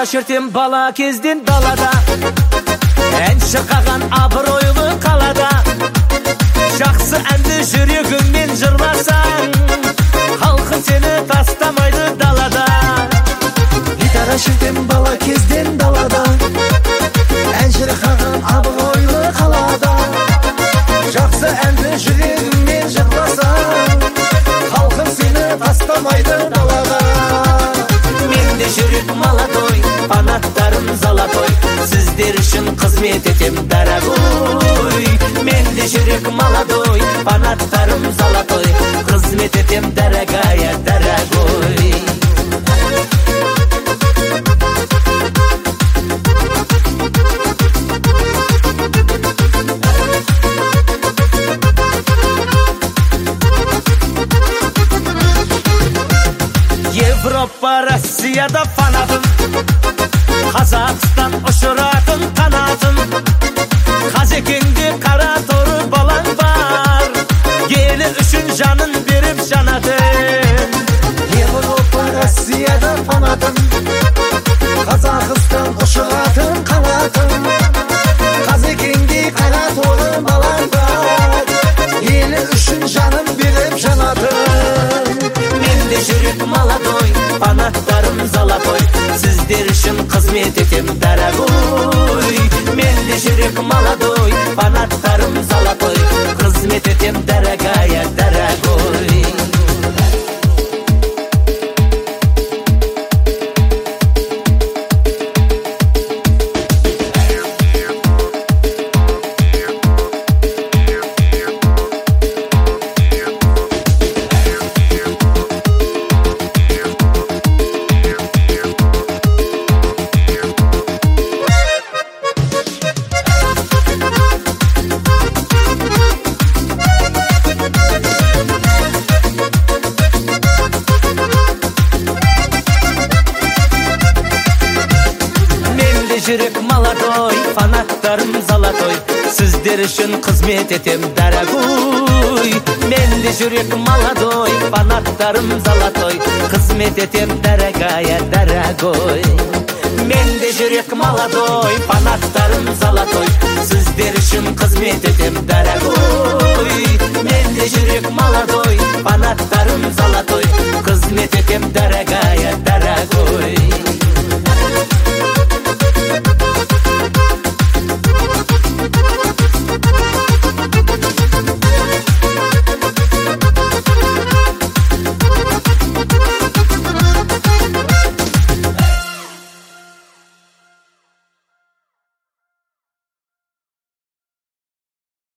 шертем бала кезден далада, ән шырқаған абыройлы қалада. Жақсы әнді жүрегіңмен жырласаң, халқың сені тастамайды далада. Гитара шертем бала кезден далада, ән шырқаған абыройлы қалада. Жақсы әнді жүрегіңмен жырласаң, халқың сені тастамайды далада. Менде жүрек молодой, фанаттарым золотой, сіздер үшін қызмет етем дорогой. Менде жүрек молодой, фанаттарым золотой, қызмет етем дорогая, дорогой. Европа, Россияда фанатым, Қазақстан ұшыратын қанатым. Қазекеңде қара торы балаң бар, елі үшін жанын беріп жанатын. Европа, Россияда фанатым, Қазақстан ұшыратын қанатым. Қазекеңде қара торы балаң бар, елі үшін жанын беріп жанатын. Менде жүрек молодой, фанаттарым золотой, сіздер үшін қызмет етем дорогой. Менде жүрек молодой, фанаттарым золотой, қызмет етем дорогая, дорогой. Жүрек молодой, фанаттарым золотой, сіздер үшін қызмет етем дорогой. Менде жүрек молодой, фанаттарым золотой, қызмет етем дорогая, дорогой. Менде жүрек молодой, фанаттарым золотой, сіздер үшін қызмет етем дорогой. Менде жүрек молодой, фанаттарым золотой, қызмет етем дорогая.